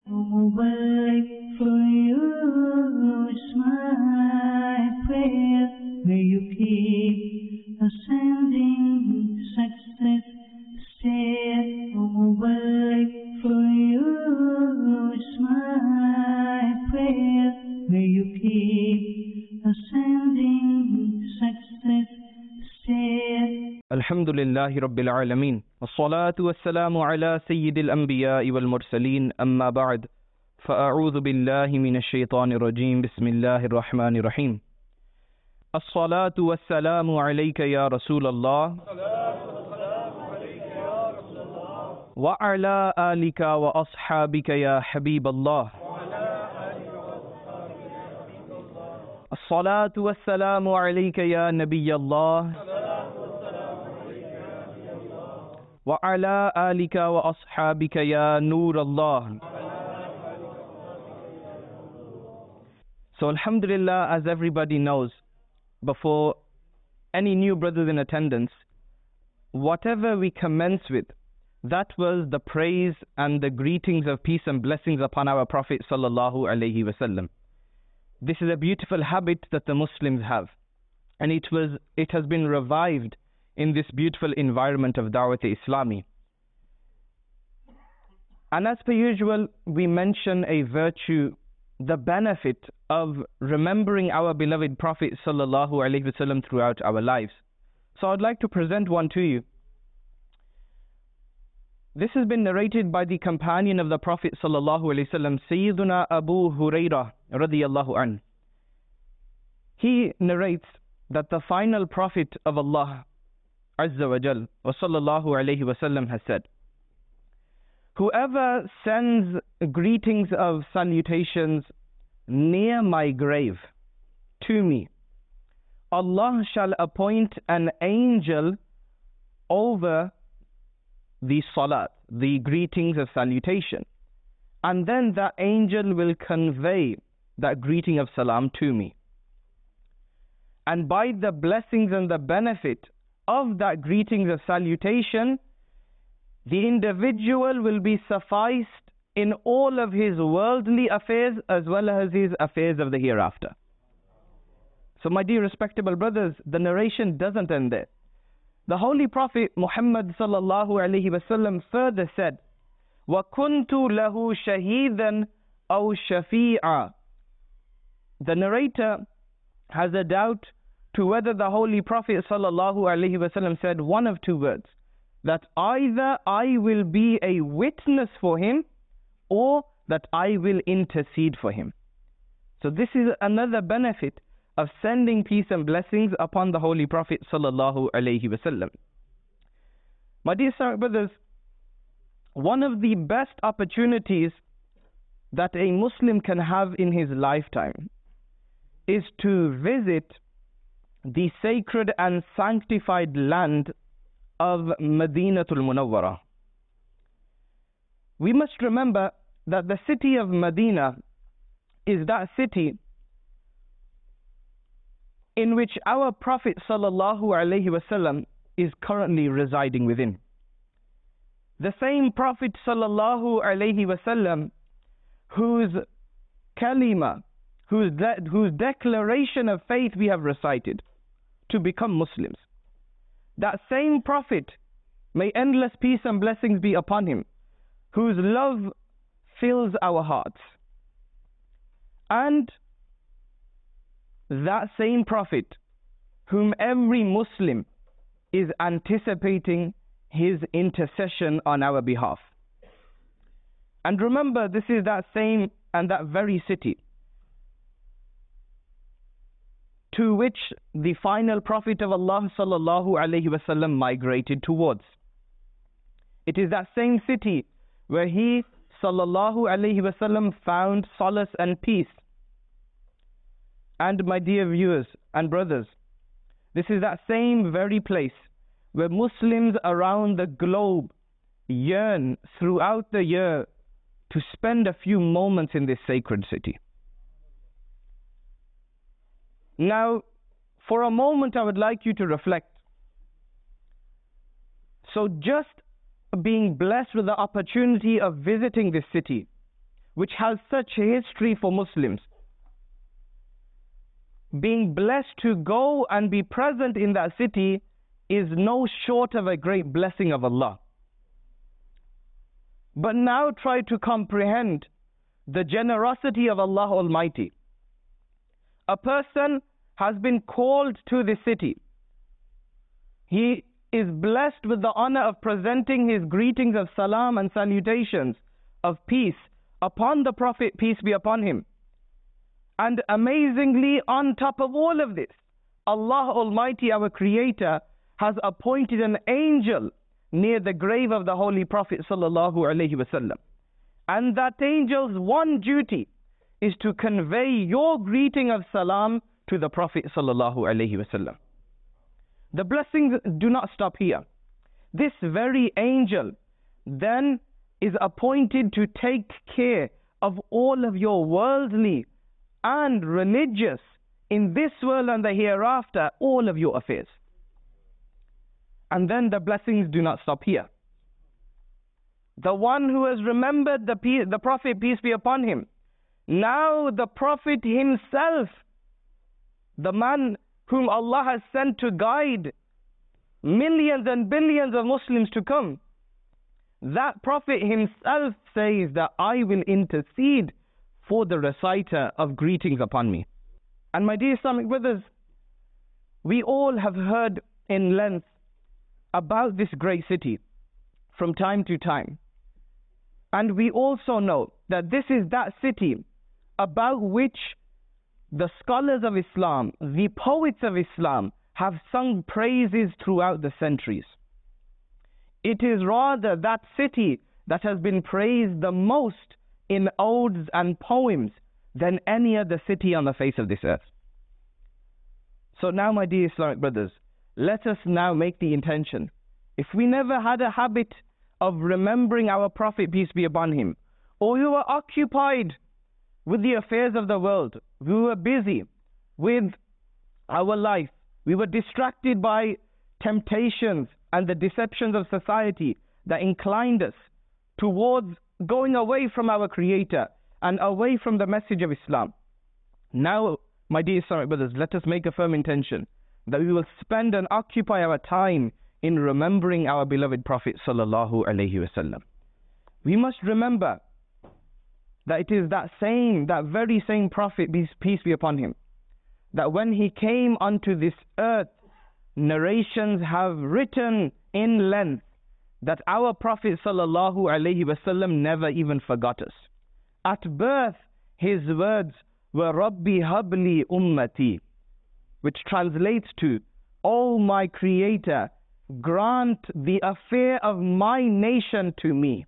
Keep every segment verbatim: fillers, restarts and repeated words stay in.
Mubarak for you is my prayer. May you keep ascending success. Say, Mubarak for you is my prayer. May you keep ascending success. Say, Alhamdulillahi Rabbil Alameen. Wassalatu wassalamu ala Sayyidil Anbiya'i wal Mursaleen. Amma ba'd. فأعوذ بالله من الشيطان الرجيم. بسم الله الرحمن الرحيم. الصلاة والسلام عليك يا رسول الله وعلى آلك وأصحابك يا حبيب الله. الصلاة والسلام عليك يا نبي الله وعلى آلك وأصحابك يا نور الله. So alhamdulillah, as everybody knows, before any new brothers in attendance, whatever we commence with, that was the praise and the greetings of peace and blessings upon our Prophet sallallahu alaihi wasallam. This is a beautiful habit that the Muslims have, and it was it has been revived in this beautiful environment of Dawat Islami. And as per usual, we mention a virtue, the benefit of remembering our beloved Prophet sallallahu alaihi wasallam throughout our lives. So I'd like to present one to you. This has been narrated by the companion of the Prophet sallallahu alaihi wasallam, Sayyiduna Abu Hurairah radiyallahu an. He narrates that the final Prophet of Allah Azza wa Jal wa sallallahu alaihi wasallam has said, whoever sends greetings of salutations near my grave to me, Allah shall appoint an angel over the salat, the greetings of salutation, and then that angel will convey that greeting of salam to me. And by the blessings and the benefit of that greetings of salutation, the individual will be sufficed in all of his worldly affairs as well as his affairs of the hereafter. So my dear respectable brothers, the narration doesn't end there. The Holy Prophet Muhammad sallallahu alaihi wasallam further said, وَكُنْتُ لَهُ شَهِيدًا أَوْ شَفِيعًا. The narrator has a doubt to whether the Holy Prophet sallallahu alaihi wasallam said one of two words, that either I will be a witness for him or that I will intercede for him. So this is another benefit of sending peace and blessings upon the Holy Prophet sallallahu alaihi wasallam. My dear brothers, one of the best opportunities that a Muslim can have in his lifetime is to visit the sacred and sanctified land of Madinatul Munawwarah. We must remember that the city of Medina is that city in which our Prophet sallallahu alaihi wasallam is currently residing within. The same Prophet sallallahu alaihi wasallam whose kalima, whose, de whose declaration of faith we have recited to become Muslims. That same Prophet, may endless peace and blessings be upon him, whose love fills our hearts. And that same Prophet, whom every Muslim is anticipating his intercession on our behalf. And remember, this is that same and that very city to which the final Prophet of Allah sallallahu alaihi wasallam migrated towards. It is that same city where he sallallahu alaihi wasallam found solace and peace. And my dear viewers and brothers, this is that same very place where Muslims around the globe yearn throughout the year to spend a few moments in this sacred city. Now, for a moment, I would like you to reflect. So just being blessed with the opportunity of visiting this city which has such a history for Muslims, being blessed to go and be present in that city is no short of a great blessing of Allah. But now try to comprehend the generosity of Allah Almighty. A person has been called to the city. He is blessed with the honor of presenting his greetings of salam and salutations of peace upon the Prophet, peace be upon him. And amazingly, on top of all of this, Allah Almighty, our Creator, has appointed an angel near the grave of the Holy Prophet sallallahu alaihi wasallam. And that angel's one duty is to convey your greeting of salam to the Prophet sallallahu alaihi wasallam. The blessings do not stop here. This very angel then is appointed to take care of all of your worldly and religious, in this world and the hereafter, all of your affairs. And then the blessings do not stop here. The one who has remembered the, the Prophet, peace be upon him, now the Prophet himself, the man whom Allah has sent to guide millions and billions of Muslims to come, that Prophet himself says that I will intercede for the reciter of greetings upon me. And my dear Islamic brothers, we all have heard in length about this great city from time to time. And we also know that this is that city about which the scholars of Islam, the poets of Islam, have sung praises throughout the centuries. It is rather that city that has been praised the most in odes and poems than any other city on the face of this earth. So now, my dear Islamic brothers, let us now make the intention. If we never had a habit of remembering our Prophet, peace be upon him, or we were occupied with the affairs of the world, we were busy with our life, we were distracted by temptations and the deceptions of society that inclined us towards going away from our Creator and away from the message of Islam. Now, my dear Islamic brothers, let us make a firm intention that we will spend and occupy our time in remembering our beloved Prophet sallallahu alaihi wasallam. We must remember that it is that same, that very same Prophet, peace be upon him, that when he came onto this earth, narrations have written in length that our Prophet sallallahu alaihi wasallam never even forgot us. At birth, his words were Rabbi habli ummati, which translates to, O my Creator, grant the affair of my nation to me.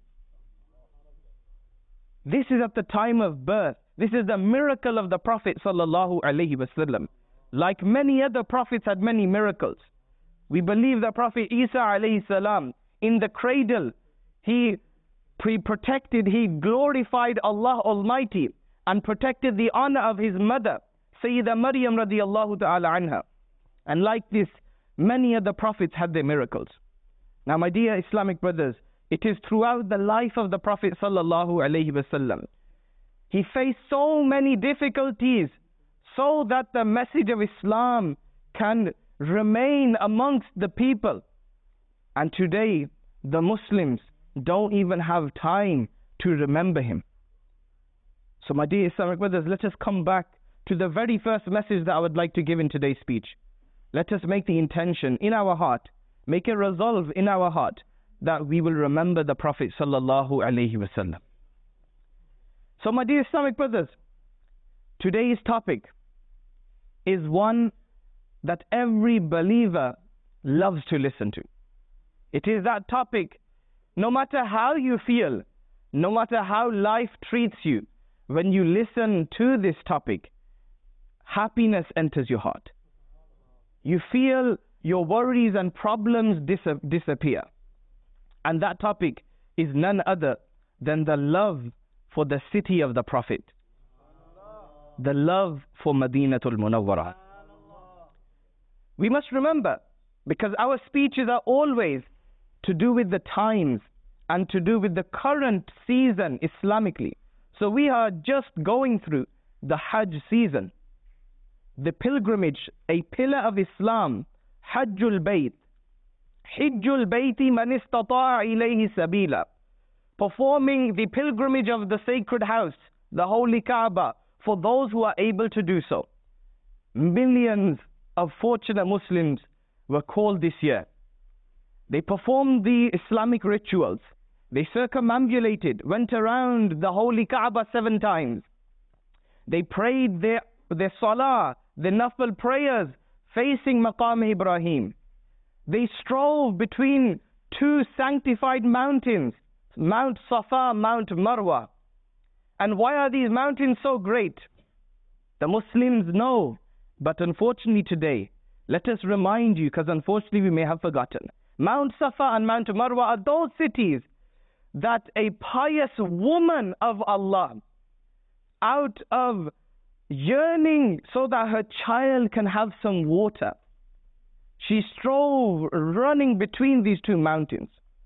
This is at the time of birth. This is the miracle of the Prophet sallallahu alaihi wasallam. Like many other prophets had many miracles. We believe that Prophet Isa alayhi salam, in the cradle, he pre-protected, he glorified Allah Almighty and protected the honor of his mother, Sayyidah Maryam radiyallahu ta'ala anha. And like this, many other prophets had their miracles. Now, my dear Islamic brothers, it is throughout the life of the Prophet sallallahu alaihi wasallam, he faced so many difficulties so that the message of Islam can remain amongst the people. And today, the Muslims don't even have time to remember him. So my dear Islamic brothers, let us come back to the very first message that I would like to give in today's speech. Let us make the intention in our heart, make a resolve in our heart that we will remember the Prophet sallallahu alaihi wasallam. So my dear Islamic brothers, today's topic is one that every believer loves to listen to. It is that topic, no matter how you feel, no matter how life treats you, when you listen to this topic, happiness enters your heart. You feel your worries and problems dis- disappear. And that topic is none other than the love for the city of the Prophet, the love for Madinatul Munawwarah. We must remember, because our speeches are always to do with the times and to do with the current season Islamically. So we are just going through the Hajj season. The pilgrimage, a pillar of Islam, Hajjul Bayt. Hijjul Bayti man istata'a ilayhi sabila. Performing the pilgrimage of the sacred house, the holy Kaaba, for those who are able to do so. Millions of fortunate Muslims were called this year. They performed the Islamic rituals. They circumambulated, went around the holy Kaaba seven times. They prayed their, their salah, the nafil prayers, facing Maqam Ibrahim. They strove between two sanctified mountains, Mount Safa, Mount Marwa. And why are these mountains so great? The Muslims know, but unfortunately today, let us remind you, because unfortunately we may have forgotten. Mount Safa and Mount Marwa are those cities that a pious woman of Allah, out of yearning so that her child can have some water, she strove running between these two mountains.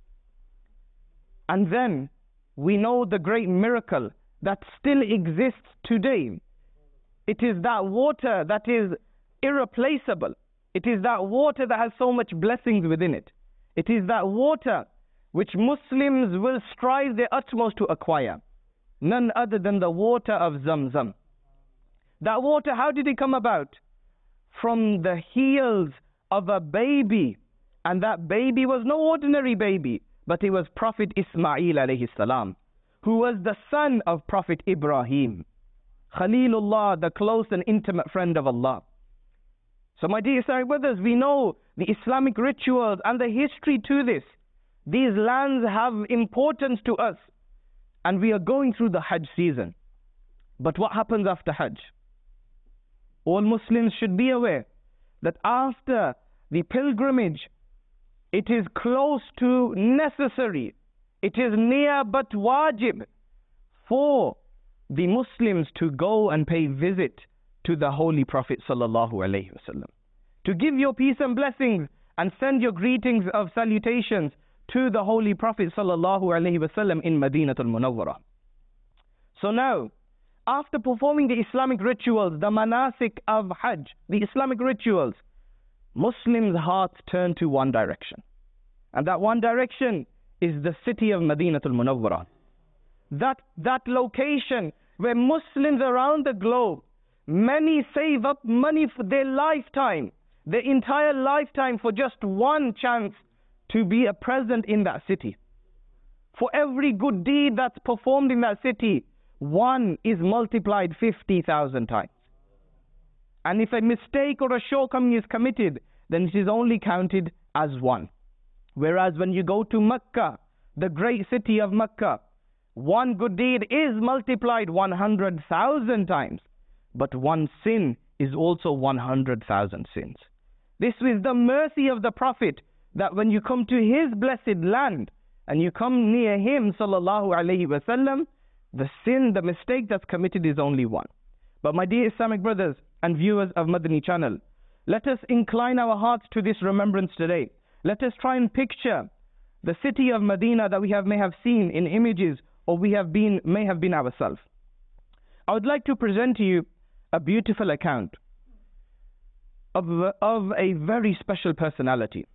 And then we know the great miracle that still exists today. It is that water that is irreplaceable. It is that water that has so much blessings within it. It is that water which Muslims will strive their utmost to acquire. None other than the water of Zamzam. That water, how did it come about? From the heels of a baby. And that baby was no ordinary baby, but it was Prophet Ismail alayhi salam, who was the son of Prophet Ibrahim. Khalilullah, the close and intimate friend of Allah. So my dear Islamic brothers, we know the Islamic rituals and the history to this. These lands have importance to us. And we are going through the Hajj season. But what happens after Hajj? All Muslims should be aware that after the pilgrimage, it is close to necessary. It is near but wajib for the Muslims to go and pay visit to the Holy Prophet sallallahu alaihi wasallam, to give your peace and blessings and send your greetings of salutations to the Holy Prophet sallallahu alaihi wasallam in Madinatul Munawwarah. So now, after performing the Islamic rituals, the manasik of Hajj, the Islamic rituals, Muslims' hearts turn to one direction. And that one direction is the city of Madinatul Munawwarah. That, that location where Muslims around the globe, many save up money for their lifetime, their entire lifetime, for just one chance to be a present in that city. For every good deed that's performed in that city, one is multiplied fifty thousand times. And if a mistake or a shortcoming is committed, then it is only counted as one. Whereas when you go to Mecca, the great city of Mecca, one good deed is multiplied one hundred thousand times. But one sin is also one hundred thousand sins. This is the mercy of the Prophet, that when you come to his blessed land and you come near him sallallahu alaihi wasallam, the sin, the mistake that's committed is only one. But my dear Islamic brothers and viewers of Madani channel, let us incline our hearts to this remembrance today. Let us try and picture the city of Medina that we have may have seen in images, or we have been may have been ourselves. I would like to present to you a beautiful account of, of a very special personality.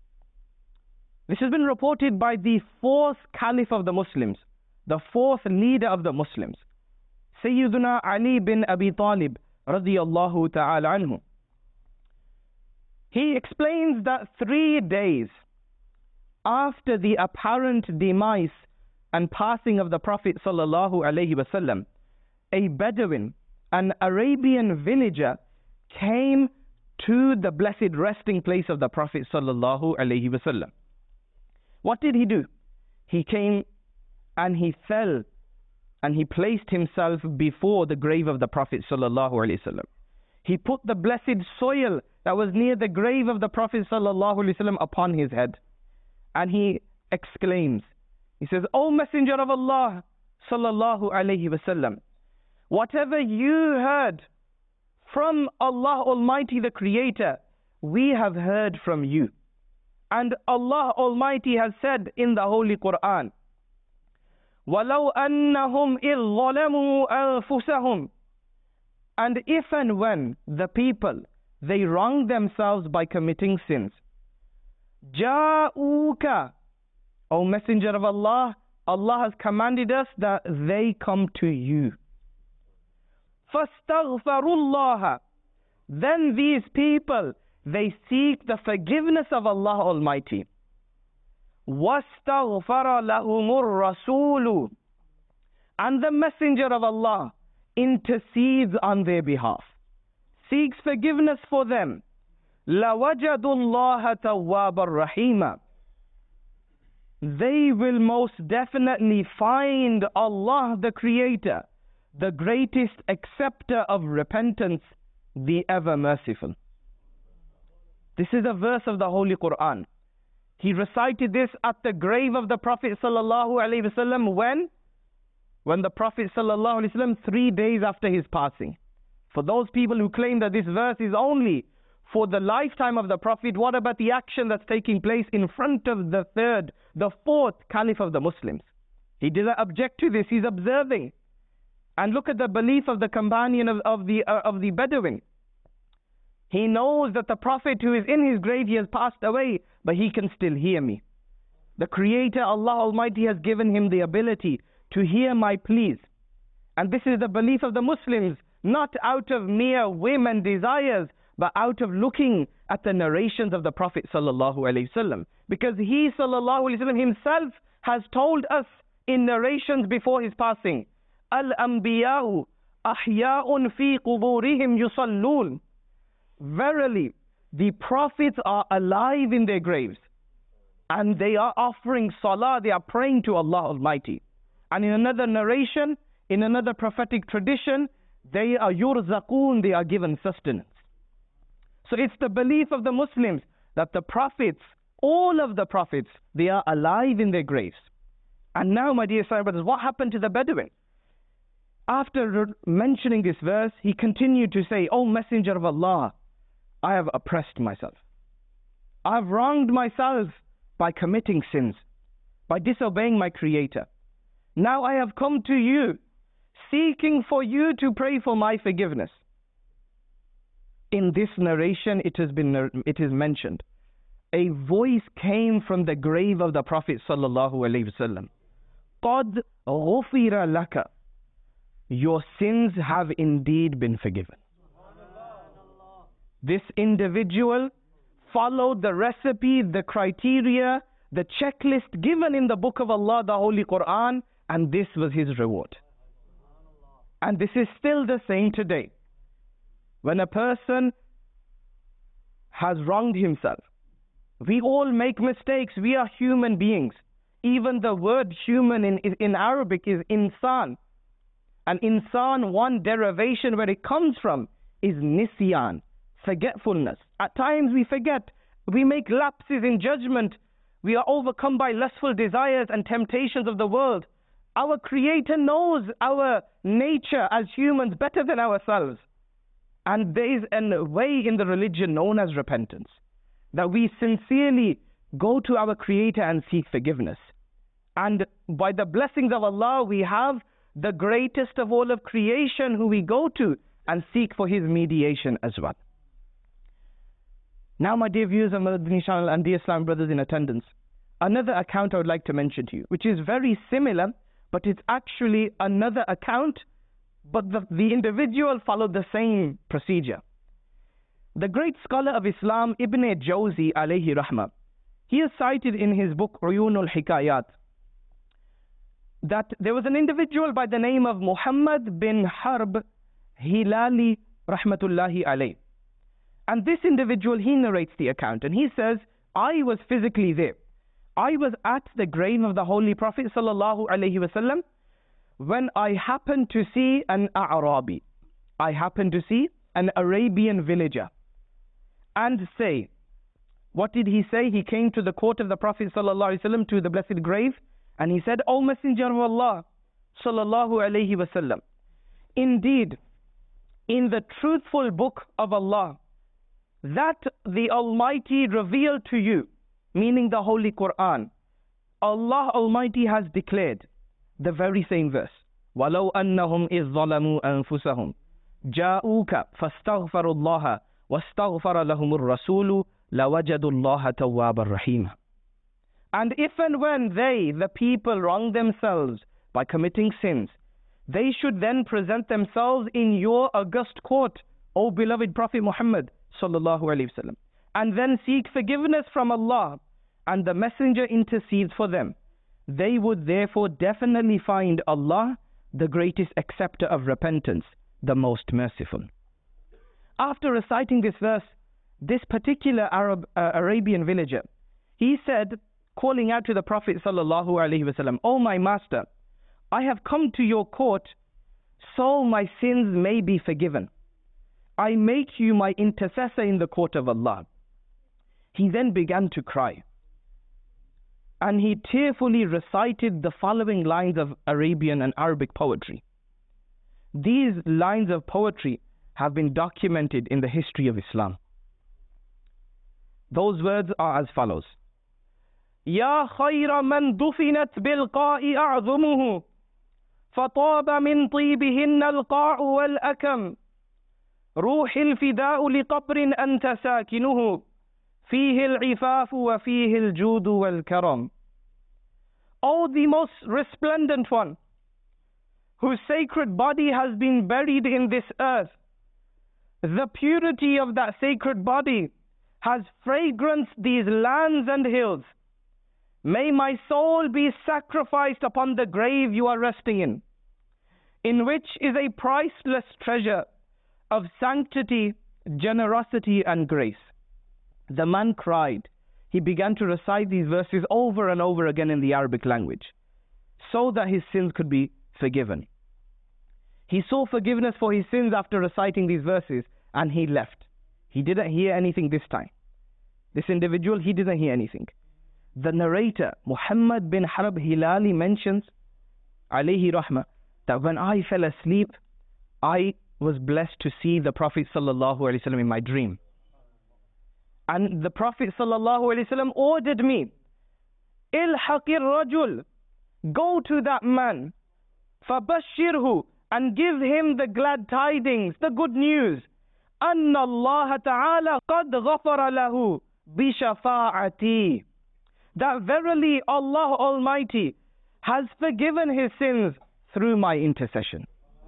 This has been reported by the fourth Caliph of the Muslims, the fourth leader of the Muslims, Sayyiduna Ali bin Abi Talib radiyallahu ta'ala anhu. He explains that three days after the apparent demise and passing of the Prophet sallallahu alaihi wasallam, a Bedouin, an Arabian villager, came to the blessed resting place of the Prophet sallallahu alaihi wasallam. What did he do? He came and he fell and he placed himself before the grave of the Prophet sallallahu alaihi wasallam. He put the blessed soil that was near the grave of the Prophet sallallahu alaihi wasallam upon his head, and he exclaims, he says, "O Messenger of Allah sallallahu alaihi wasallam, whatever you heard from Allah Almighty the Creator, we have heard from you. And Allah Almighty has said in the Holy Quran, وَلَوْ أَنَّهُمْ إِذْ ظَلَمُوا أَنفُسَهُمْ. And if and when the people, they wrong themselves by committing sins, جَاءُوكَ, O Messenger of Allah, Allah has commanded us that they come to you. فَاسْتَغْفَرُوا اللَّهَ. Then these people, they seek the forgiveness of Allah Almighty. وَاسْتَغْفَرَ لَهُمُ الرَّسُولُ. And the Messenger of Allah intercedes on their behalf, seeks forgiveness for them. لَوَجَدُوا اللَّهَ تَوَّابًا رَحِيمًا. They will most definitely find Allah the Creator, the greatest acceptor of repentance, the ever merciful. This is a verse of the Holy Quran. He recited this at the grave of the Prophet sallallahu alaihi wasallam. When? When the Prophet sallallahu alaihi wasallam, three days after his passing. For those people who claim that this verse is only for the lifetime of the Prophet, what about the action that's taking place in front of the third, the fourth Caliph of the Muslims? He didn't object to this. He's observing. And look at the belief of the companion of, of the uh, of the Bedouin. He knows that the Prophet who is in his grave, he has passed away, but he can still hear me. The Creator, Allah Almighty, has given him the ability to hear my pleas. And this is the belief of the Muslims, not out of mere whim and desires, but out of looking at the narrations of the Prophet sallallahu alaihi wasallam. Because he sallallahu alaihi wasallam himself has told us in narrations before his passing, Al-Anbiya'u ahya'un fi quburihim yusallun. Verily, the prophets are alive in their graves, and they are offering salah, they are praying to Allah Almighty. And in another narration, in another prophetic tradition, they are yurzaqun, they are given sustenance. So it's the belief of the Muslims that the prophets, all of the prophets, they are alive in their graves. And now, my dear Sahih brothers, what happened to the Bedouin? After mentioning this verse, he continued to say, O Messenger of Allah, I have oppressed myself. I have wronged myself by committing sins, by disobeying my Creator. Now I have come to you, seeking for you to pray for my forgiveness. In this narration, it has been it is mentioned, a voice came from the grave of the Prophet sallallahu alaihi wasallam. قَدْ غُفِرَ لَكَ. Your sins have indeed been forgiven. This individual followed the recipe, the criteria, the checklist given in the book of Allah, the Holy Quran, and this was his reward. And this is still the same today. When a person has wronged himself, we all make mistakes. We are human beings. Even the word human in, in Arabic is insan. And insan, one derivation where it comes from is nisyan, forgetfulness. At times we forget. We make lapses in judgment. We are overcome by lustful desires and temptations of the world. Our Creator knows our nature as humans better than ourselves. And there is a way in the religion known as repentance, that we sincerely go to our Creator and seek forgiveness. And by the blessings of Allah, we have the greatest of all of creation who we go to and seek for His mediation as well. Now, my dear viewers of Madani channel and dear Islam brothers in attendance, another account I would like to mention to you, which is very similar, but it's actually another account, but the, the individual followed the same procedure. The great scholar of Islam, Ibn Jawzi alayhi rahmah, he has cited in his book Uyunul Hikayat that there was an individual by the name of Muhammad bin Harb Hilali rahmatullahi alayh. And this individual, he narrates the account and he says, I was physically there. I was at the grave of the Holy Prophet sallallahu alaihi wasallam when I happened to see an A'rabi. I happened to see an Arabian villager and say, what did he say? He came to the court of the Prophet sallallahu alaihi wasallam, to the blessed grave, and he said, O Messenger of Allah sallallahu alaihi wasallam, indeed, in the truthful book of Allah that the Almighty revealed to you, meaning the Holy Quran, Allah Almighty has declared the very same verse. وَلَوْ أَنَّهُمْ إِذْ ظَلَمُوا أَنفُسَهُمْ جَاءُوكَ فَاسْتَغْفَرُوا اللَّهَ وَاسْتَغْفَرَ لَهُمُ الرَّسُولُ لَوَجَدُوا اللَّهَ تَوَّابًا رَحِيمًا. And if and when they, the people, wrong themselves by committing sins, they should then present themselves in your august court, O beloved Prophet Muhammad sallallahu alaihi wasallam, and then seek forgiveness from Allah, and the Messenger intercedes for them. They would therefore definitely find Allah the greatest acceptor of repentance, the most merciful. After reciting this verse, this particular Arab, uh, Arabian villager, he said, calling out to the Prophet sallallahu alaihi wasallam, "O my master, I have come to your court so my sins may be forgiven. I make you my intercessor in the court of Allah." He then began to cry, and he tearfully recited the following lines of Arabian and Arabic poetry. These lines of poetry have been documented in the history of Islam. Those words are as follows: يا خير من دفنت بالقاء أعظمه فطاب من طيبهن القاع والأكم روح الفداء لقبر أنت ساكنه فيه العفاف وفيه الجود والكرم. O the most resplendent one, whose sacred body has been buried in this earth, the purity of that sacred body has fragranced these lands and hills. May my soul be sacrificed upon the grave you are resting in, in which is a priceless treasure of sanctity, generosity, and grace. The man cried. He began to recite these verses over and over again in the Arabic language, so that his sins could be forgiven. He sought forgiveness for his sins after reciting these verses, and he left. He didn't hear anything this time. This individual, he didn't hear anything. The narrator, Muhammad bin Harb Hilali, mentions, alayhi rahmah, that when I fell asleep, I was blessed to see the Prophet sallallahu alaihi wasallam in my dream. And the Prophet sallallahu alaihi wasallam ordered me, Ilhaqir rajul, go to that man, fabashirhu, and give him the glad tidings, the good news, anna Allah ta'ala qad ghafara lahu bi shafa'ati, that verily Allah Almighty has forgiven his sins through my intercession.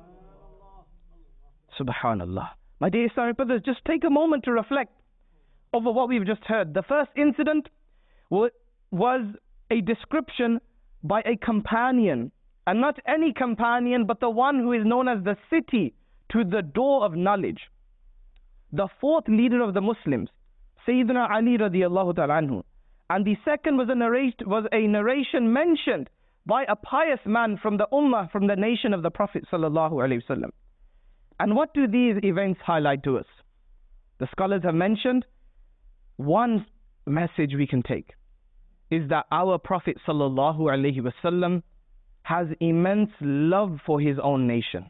Subhanallah. My dear Islamic brothers, just take a moment to reflect over what we've just heard. The first incident was a description by a companion, and not any companion, but the one who is known as the city to the door of knowledge. The fourth leader of the Muslims, Sayyidina Ali radiallahu ta'ala anhu. And the second was a, narration, was a narration mentioned by a pious man from the Ummah, from the nation of the Prophet sallallahu alaihi wasallam. And what do these events highlight to us? The scholars have mentioned one message we can take is that our Prophet sallallahu alaihi wasallam has immense love for his own nation.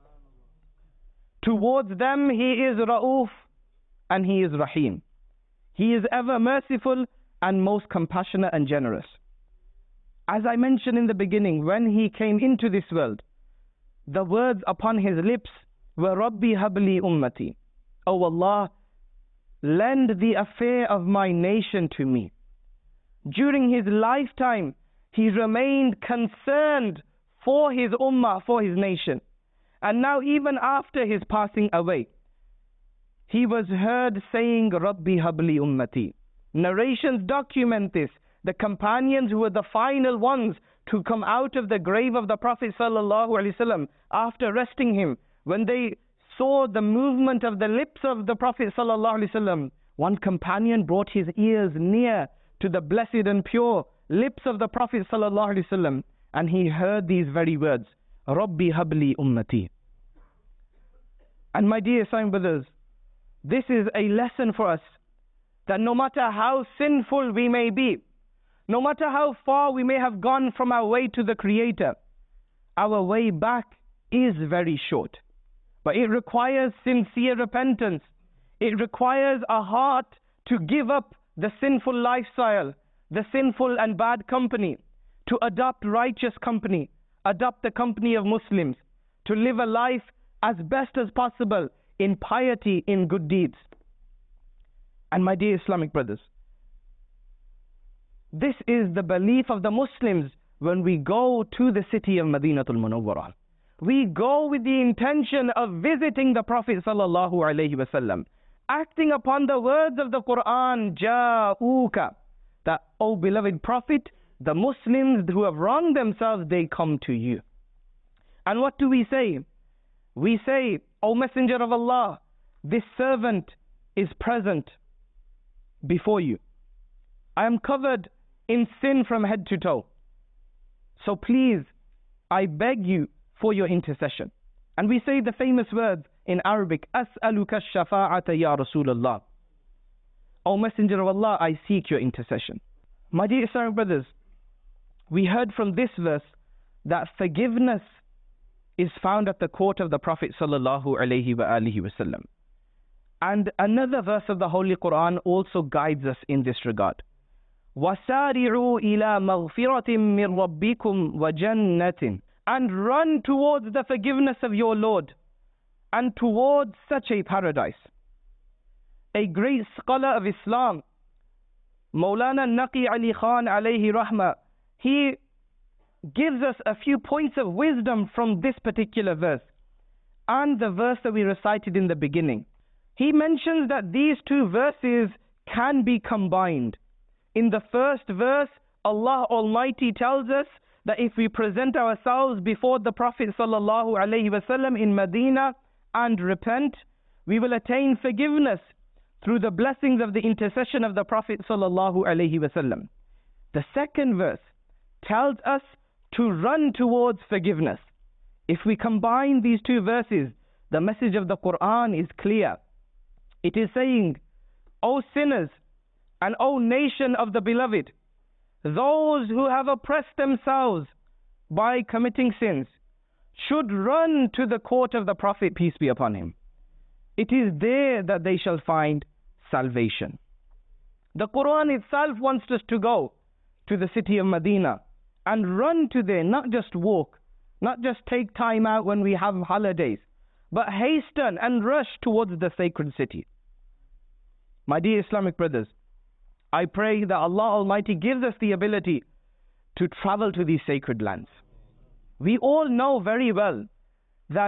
Towards them he is Ra'uf and he is Rahim. He is ever merciful and most compassionate and generous. As I mentioned in the beginning, when he came into this world, the words upon his lips were Rabbi habli ummati. O Allah, lend the affair of my nation to me. During his lifetime, he remained concerned for his ummah, for his nation. And now even after his passing away, he was heard saying, Rabbi habli ummati. Narrations document this. The companions who were the final ones to come out of the grave of the Prophet sallallahu alaihi wasallam after resting him, when they saw the movement of the lips of the Prophet sallallahu alaihi wasallam, one companion brought his ears near to the blessed and pure lips of the Prophet sallallahu alaihi wasallam, and he heard these very words, Rabbi habli ummati. And my dear Islamic brothers, this is a lesson for us, that no matter how sinful we may be, no matter how far we may have gone from our way to the Creator, our way back is very short. But it requires sincere repentance. It requires a heart to give up the sinful lifestyle, the sinful and bad company, to adopt righteous company, adopt the company of Muslims, to live a life as best as possible in piety, in good deeds. And my dear Islamic brothers, this is the belief of the Muslims when we go to the city of Madinatul Munawwarah. We go with the intention of visiting the Prophet sallallahu alaihi wasallam, acting upon the words of the Quran, Ja'uka, that, O beloved Prophet, the Muslims who have wronged themselves, they come to you. And what do we say? We say, O Messenger of Allah, this servant is present before you. I am covered in sin from head to toe. So please, I beg you for your intercession. And we say the famous words in Arabic, As'aluka shafa'ata ya Rasulullah. O Messenger of Allah, I seek your intercession. My dear Islamic brothers, we heard from this verse that forgiveness is found at the court of the Prophet sallallahu alaihi wa alihi wasallam. And another verse of the Holy Quran also guides us in this regard. وَسَارِعُوا إِلَى مَغْفِرَةٍ مِّن رَبِّكُمْ وَجَنَّةٍ. And run towards the forgiveness of your Lord and towards such a paradise. A great scholar of Islam, Maulana Naqi Ali Khan alayhi rahmah, he gives us a few points of wisdom from this particular verse and the verse that we recited in the beginning. He mentions that these two verses can be combined. In the first verse, Allah Almighty tells us that if we present ourselves before the Prophet sallallahu alaihi wasallam in Medina and repent, we will attain forgiveness through the blessings of the intercession of the Prophet sallallahu alaihi wasallam. The second verse tells us to run towards forgiveness. If we combine these two verses, the message of the Quran is clear. It is saying, O sinners and O nation of the beloved, those who have oppressed themselves by committing sins should run to the court of the Prophet, peace be upon him. It is there that they shall find salvation. The Quran itself wants us to go to the city of Medina and run to there, not just walk, not just take time out when we have holidays, but hasten and rush towards the sacred city. My dear Islamic brothers, I pray that Allah Almighty gives us the ability to travel to these sacred lands. We all know very well that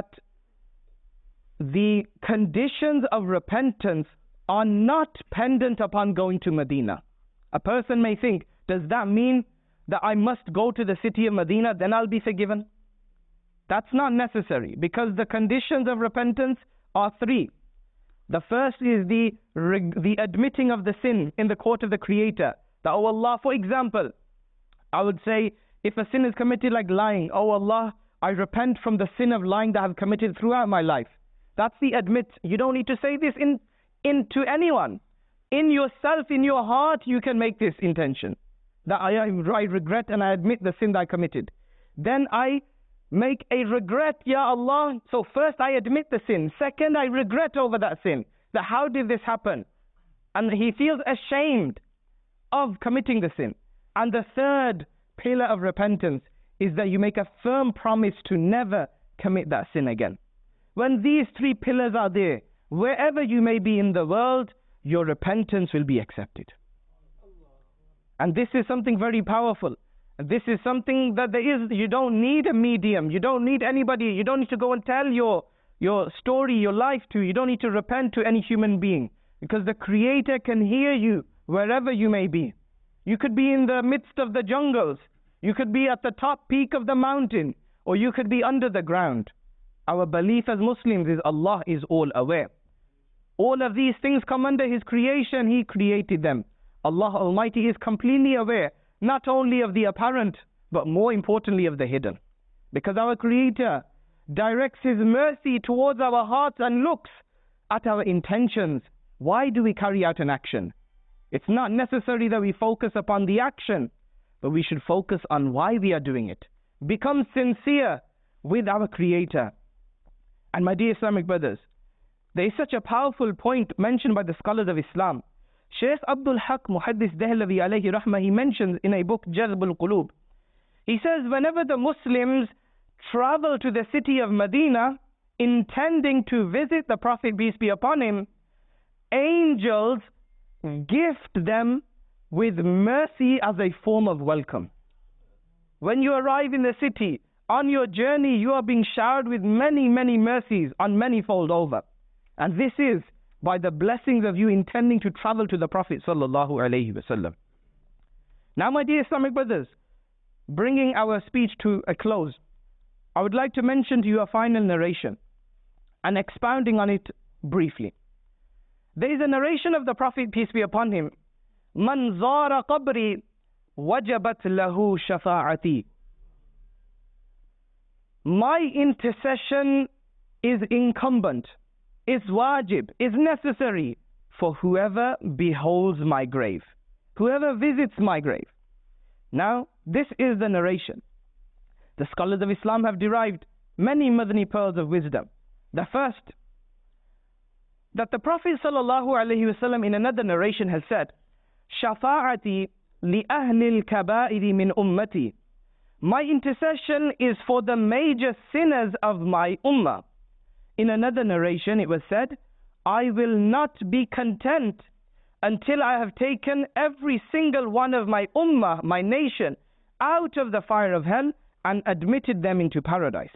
the conditions of repentance are not pendant upon going to Medina. A person may think, does that mean that I must go to the city of Medina, then I'll be forgiven? That's not necessary, because the conditions of repentance are three. The first is the, the admitting of the sin in the court of the Creator. That, oh Allah, for example, I would say, if a sin is committed like lying, oh Allah, I repent from the sin of lying that I have committed throughout my life. That's the admit. You don't need to say this in, in to anyone. In yourself, in your heart, you can make this intention. That I, I regret and I admit the sin that I committed. Then I make a regret, Ya Allah. So first I admit the sin. Second, I regret over that sin. That how did this happen? And he feels ashamed of committing the sin. And the third pillar of repentance is that you make a firm promise to never commit that sin again. When these three pillars are there, wherever you may be in the world, your repentance will be accepted. And this is something very powerful. This is something that there is, you don't need a medium, you don't need anybody, you don't need to go and tell your, your story, your life to, you don't need to repent to any human being, because the Creator can hear you wherever you may be. You could be in the midst of the jungles, you could be at the top peak of the mountain, or you could be under the ground. Our belief as Muslims is Allah is all aware. All of these things come under His creation, He created them. Allah Almighty is completely aware, not only of the apparent, but more importantly of the hidden. Because our Creator directs His mercy towards our hearts and looks at our intentions. Why do we carry out an action? It's not necessary that we focus upon the action, but we should focus on why we are doing it. Become sincere with our Creator. And my dear Islamic brothers, there is such a powerful point mentioned by the scholars of Islam. Shaykh Abdul Haq Muhaddis Dehlavi alayhi rahmah, he mentions in a book, Jazbul Qulub, he says, whenever the Muslims travel to the city of Medina intending to visit the Prophet, peace be upon him, angels gift them with mercy as a form of welcome. When you arrive in the city, on your journey, you are being showered with many, many mercies on many-fold over. And this is by the blessings of you intending to travel to the Prophet sallallahu alaihi wasallam. Now, my dear Islamic brothers, bringing our speech to a close, I would like to mention to you a final narration and expounding on it briefly. There is a narration of the Prophet, peace be upon him, Man zara qabri wajabat lahu shafa'ati. My intercession is incumbent, is wajib, is necessary for whoever beholds my grave, whoever visits my grave. Now, this is the narration. The scholars of Islam have derived many Madani pearls of wisdom. The first, that the Prophet sallallahu alaihi wasallam in another narration has said, Shafa'ati li ahli al-kaba'iri min ummati. My intercession is for the major sinners of my ummah. In another narration it was said, I will not be content until I have taken every single one of my ummah, my nation, out of the fire of hell and admitted them into paradise.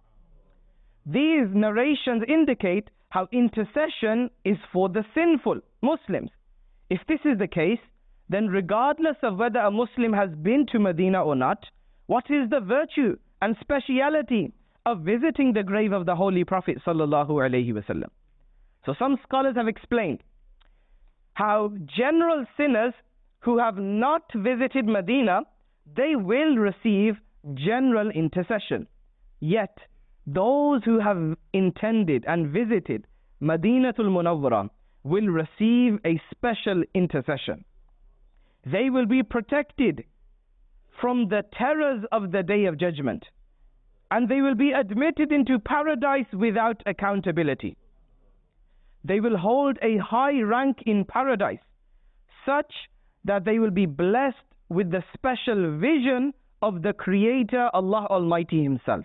These narrations indicate how intercession is for the sinful Muslims. If this is the case, then regardless of whether a Muslim has been to Medina or not, what is the virtue and speciality of visiting the grave of the Holy Prophet sallallahu alaihi wasallam? So some scholars have explained how general sinners who have not visited Medina, they will receive general intercession. Yet those who have intended and visited Madinatul Munawwara will receive a special intercession. They will be protected from the terrors of the Day of Judgment, and they will be admitted into paradise without accountability. They will hold a high rank in paradise, such that they will be blessed with the special vision of the Creator, Allah Almighty Himself.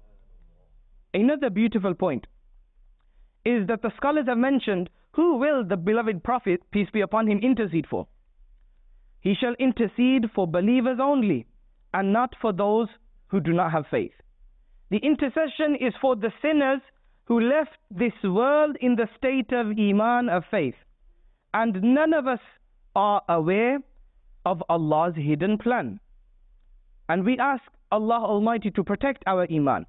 Another beautiful point is that the scholars have mentioned, who will the beloved Prophet, peace be upon him, intercede for? He shall intercede for believers only, and not for those who do not have faith. The intercession is for the sinners who left this world in the state of Iman, of faith. And none of us are aware of Allah's hidden plan. And we ask Allah Almighty to protect our Iman.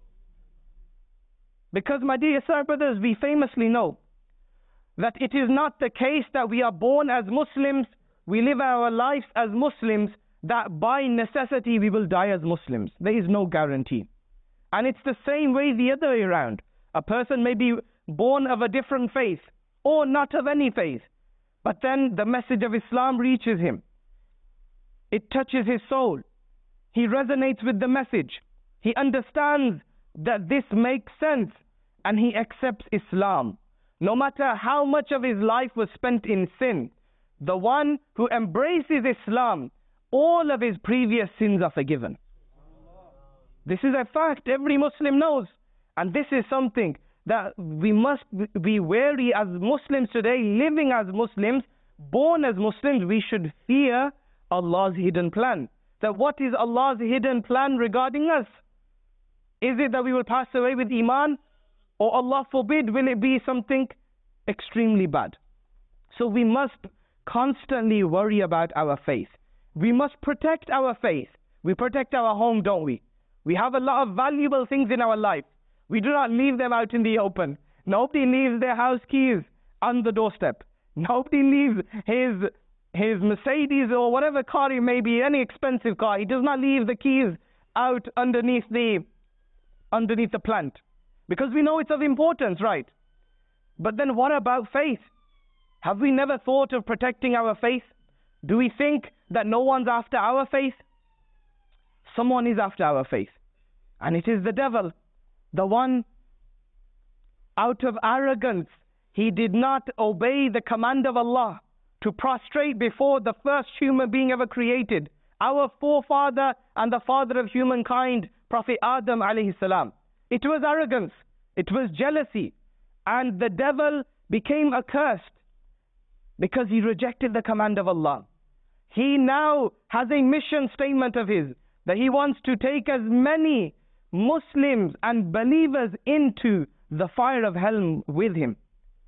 Because, my dear sir brothers, we famously know that it is not the case that we are born as Muslims, we live our lives as Muslims, that by necessity we will die as Muslims. There is no guarantee. And it's the same way the other way around. A person may be born of a different faith or not of any faith, but then the message of Islam reaches him. It touches his soul. He resonates with the message. He understands that this makes sense, and he accepts Islam. No matter how much of his life was spent in sin, the one who embraces Islam, all of his previous sins are forgiven. This is a fact every Muslim knows. And this is something that we must be wary as Muslims today, living as Muslims, born as Muslims. We should fear Allah's hidden plan. That what is Allah's hidden plan regarding us? Is it that we will pass away with Iman? Or Allah forbid, will it be something extremely bad? So we must constantly worry about our faith. We must protect our faith. We protect our home, don't we? We have a lot of valuable things in our life. We do not leave them out in the open. Nobody leaves their house keys on the doorstep. Nobody leaves his his Mercedes or whatever car it may be, any expensive car. He does not leave the keys out underneath the underneath the plant. Because we know it's of importance, right? But then what about faith? Have we never thought of protecting our faith? Do we think that no one's after our faith? Someone is after our faith. And it is the devil. The one, out of arrogance, he did not obey the command of Allah to prostrate before the first human being ever created. Our forefather and the father of humankind, Prophet Adam alayhi salam. It was arrogance, it was jealousy, and the devil became accursed because he rejected the command of Allah. He now has a mission statement of his, that he wants to take as many Muslims and believers into the fire of hell with him.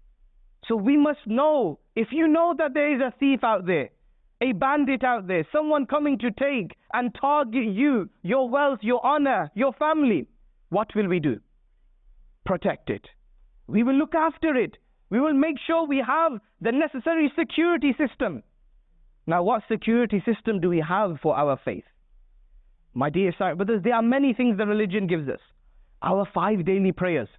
So we must know, if you know that there is a thief out there, a bandit out there, someone coming to take and target you, your wealth, your honor, your family, what will we do? Protect it. We will look after it. We will make sure we have the necessary security system. Now, what security system do we have for our faith? My dear brothers, there are many things the religion gives us. Our five daily prayers.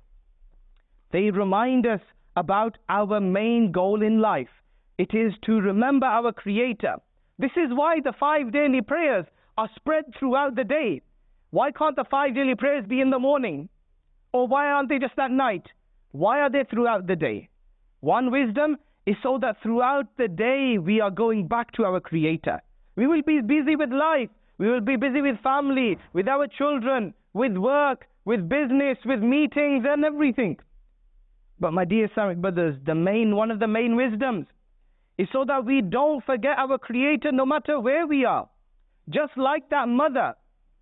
They remind us about our main goal in life. It is to remember our Creator. This is why the five daily prayers are spread throughout the day. Why can't the five daily prayers be in the morning? Or why aren't they just at night? Why are they throughout the day? One wisdom is so that throughout the day we are going back to our Creator. We will be busy with life. We will be busy with family, with our children, with work, with business, with meetings and everything. But my dear Islamic brothers, the main, one of the main wisdoms is so that we don't forget our Creator no matter where we are. Just like that mother,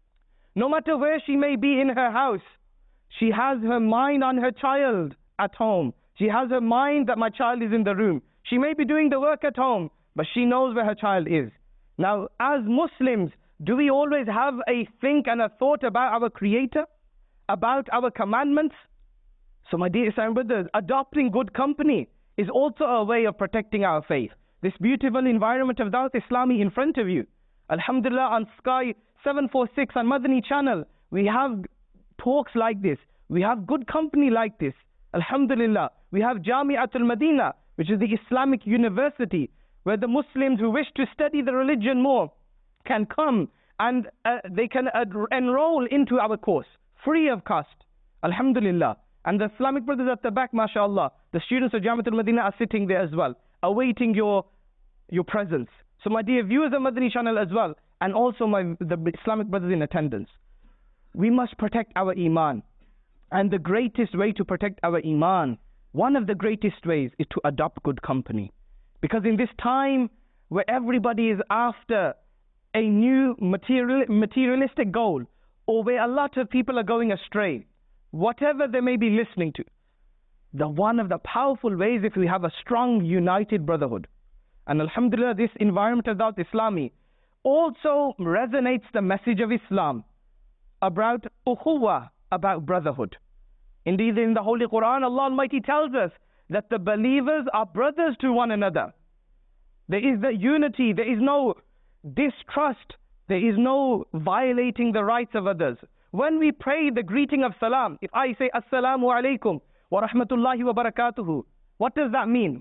no matter where she may be in her house, she has her mind on her child at home. She has her mind that my child is in the room. She may be doing the work at home, but she knows where her child is. Now, as Muslims, do we always have a think and a thought about our Creator? About our commandments? So my dear Islamic brothers, adopting good company is also a way of protecting our faith. This beautiful environment of Dawat Islami in front of you. Alhamdulillah, on Sky seven forty-six on Madani channel, we have talks like this. We have good company like this. Alhamdulillah, we have Jami'atul Madina, which is the Islamic university, where the Muslims who wish to study the religion more can come and uh, they can uh, enroll into our course, free of cost. Alhamdulillah. And the Islamic brothers at the back, mashallah, the students of Jami'atul Madina are sitting there as well, awaiting your your presence. So my dear viewers of Madani channel as well, and also my the Islamic brothers in attendance, we must protect our iman. And the greatest way to protect our iman, one of the greatest ways, is to adopt good company. Because in this time where everybody is after a new material, materialistic goal, or where a lot of people are going astray, whatever they may be listening to, the one of the powerful ways, if we have a strong, united brotherhood. And alhamdulillah, this environment of Dawat Islami also resonates the message of Islam about ukhuwah, about brotherhood. Indeed, in the Holy Quran, Allah Almighty tells us that the believers are brothers to one another. There is the unity, there is no distrust, there is no violating the rights of others. When we pray the greeting of salam, if I say assalamu alaikum wa rahmatullahi wa barakatuhu, what does that mean?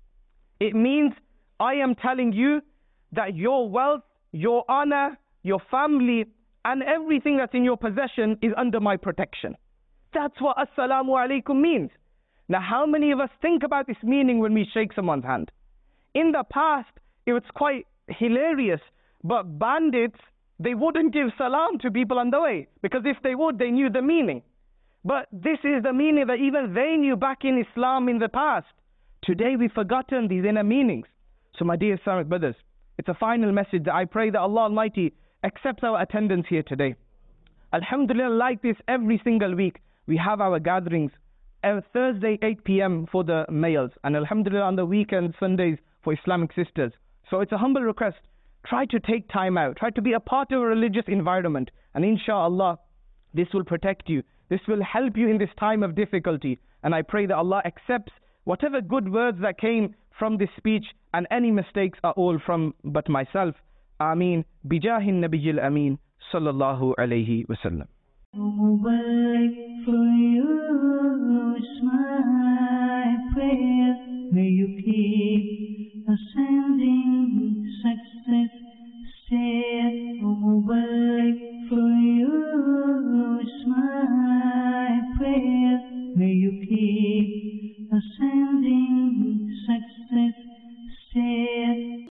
It means I am telling you that your wealth, your honor, your family, and everything that's in your possession is under my protection. That's what assalamu alaikum means. Now, how many of us think about this meaning when we shake someone's hand? In the past, it was quite hilarious, but bandits, they wouldn't give salam to people on the way, because if they would, they knew the meaning. But this is the meaning that even they knew back in Islam in the past. Today, we've forgotten these inner meanings. So my dear Islamic brothers, it's a final message that I pray that Allah Almighty accepts our attendance here today. Alhamdulillah, like this every single week, we have our gatherings. Uh, Thursday, eight p m for the males, and alhamdulillah on the weekends, Sundays for Islamic sisters. So it's a humble request. Try to take time out. Try to be a part of a religious environment. And inshallah, this will protect you. This will help you in this time of difficulty. And I pray that Allah accepts whatever good words that came from this speech, and any mistakes are all from but myself. Ameen. Bijahin Nabiyil Ameen. Sallallahu alayhi wa sallam. For you is my prayer. May you keep ascending success.